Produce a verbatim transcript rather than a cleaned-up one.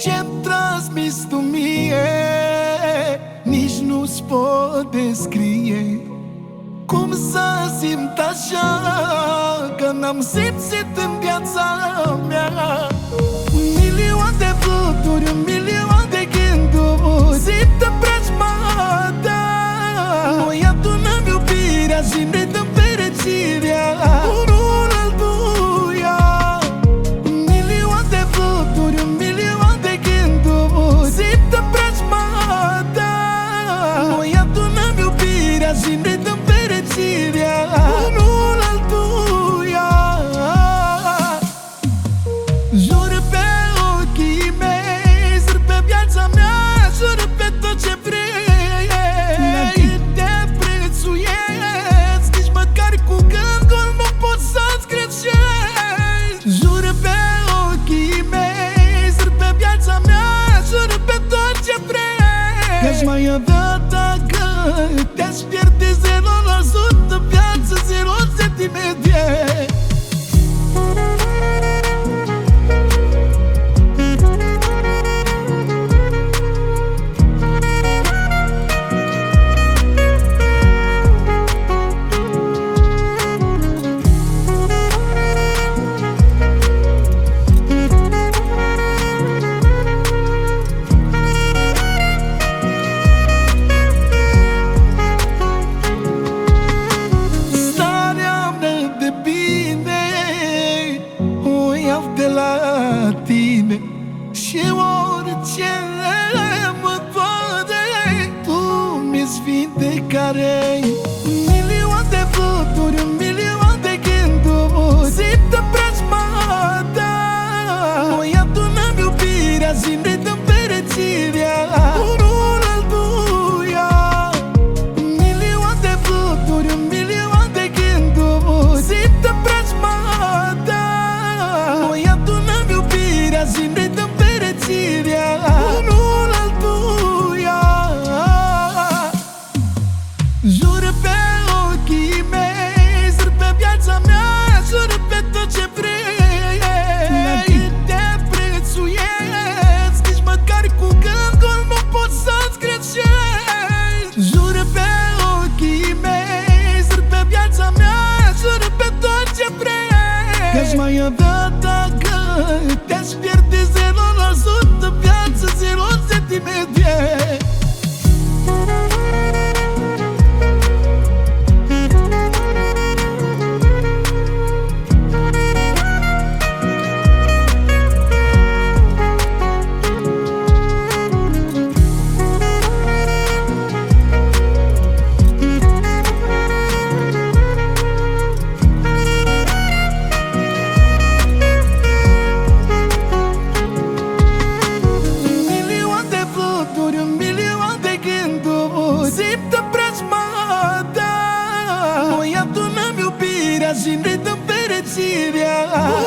Ce-mi transmis tu mie nici nu-ți pot descrie. Cum să simt așa că n-am simțit în viața mea. Un milion de fluturi, un milion de gânduri simt în preajma ta. Noi adunăm iubirea și ne dăm fericirea unul altuia. Un milion de fluturi, un milion de gânduri simt în preajma ta. Noi adunăm iubirea și ne dăm fericirea unul altuia. Jur pe ochii mei, jur pe viața mea, jur pe tot ce vrei. Te prețuiesc, nici măcar cu gândul nu pot să-ți greșesc. Jur pe ochii mei, jur pe viața mea, jur pe tot ce vrei. Că-aș mai avea dacă te-aș pierde zero la sută viață, zero sentimente. Și orice mă doare, tu mi-ești vindecare. Un milion de fluturi, un milion de gânduri simt în preajma ta. Noi adunăm iubirea și ne dăm fericirea unul altuia. Un milion de fluturi, un milion de gânduri simt în preajma ta. Noi adunăm iubirea și ne dăm fericirea unul altuia. Jur pe ochii mei, jur pe viața mea, jur pe tot ce vrei. Te prețuiesc, nici măcar cu gândul nu pot să-ți greșesc. Jur pe ochii mei, jur pe viața mea, jur pe tot ce vrei. Că-aș mai avea dacă te-aș pierde zero la sută viață, zero sentimente. Simt în preajma ta. Noi adunăm iubirea și ne dăm fericirea